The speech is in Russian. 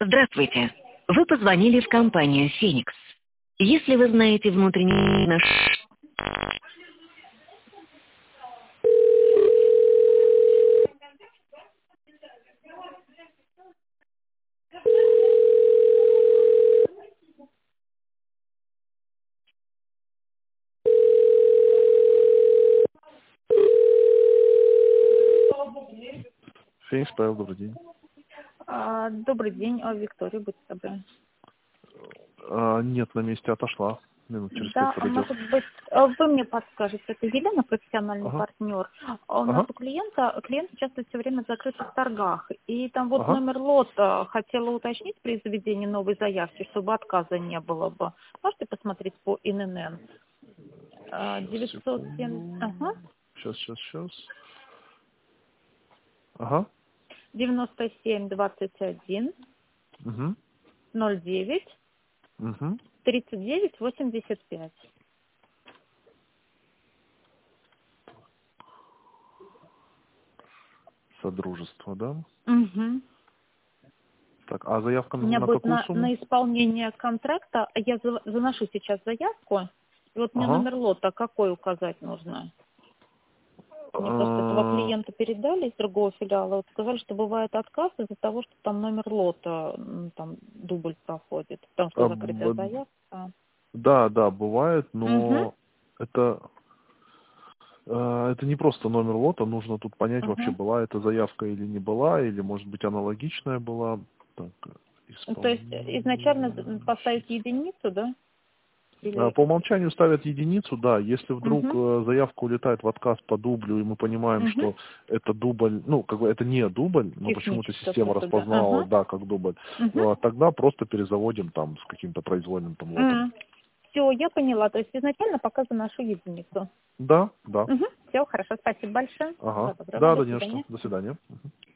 Здравствуйте. Вы позвонили в компанию «Феникс». Если вы знаете внутренний наш... Феникс Павел, добрый день. Добрый день, Виктория, будьте добры. Нет, на месте отошла. Минут через 5 Да, подойдет. может быть, вы мне подскажете, это Елена, профессиональный Ага, партнер. У нас ага, у клиент часто все время закрыт в торгах, и там вот ага. номер лота хотела уточнить при заведении новой заявки, чтобы отказа не было бы. Можете посмотреть по ИНН? Сейчас, 907, ага, секунду. Сейчас. Ага. 97 21 Угу. 09 Угу. 39 85. Содружество, да? Угу. Так, а заявка У меня на будет какую на сумму? исполнение контракта, а я заношу сейчас заявку, и вот мне Ага. номер лота какой указать нужно? Мне просто этого А, клиента передали из другого филиала, вот сказали, что бывает отказ из-за того, что там номер лота, там дубль проходит, потому что закрытая заявка. да, бывает, Угу, но это, это не просто номер лота, нужно тут понять вообще, угу. была эта заявка или не была, или может быть аналогичная была. Так, То есть изначально исполнение. поставить единицу, да? Или... По умолчанию ставят единицу, да. Если вдруг Угу, заявка улетает в отказ по дублю, и мы понимаем, угу. что это дубль, ну, как бы это не дубль, но почему-то Техническая система просто, да. распознала, Ага. да, как дубль, Угу. тогда просто перезаводим там с каким-то произвольным там лотом. Все, я поняла. То есть изначально пока заношу единицу. Да, да. Угу. Все, хорошо. Спасибо большое. Всего Ага. доброго. Да, До да, не за что. свидания. До свидания. Мгм.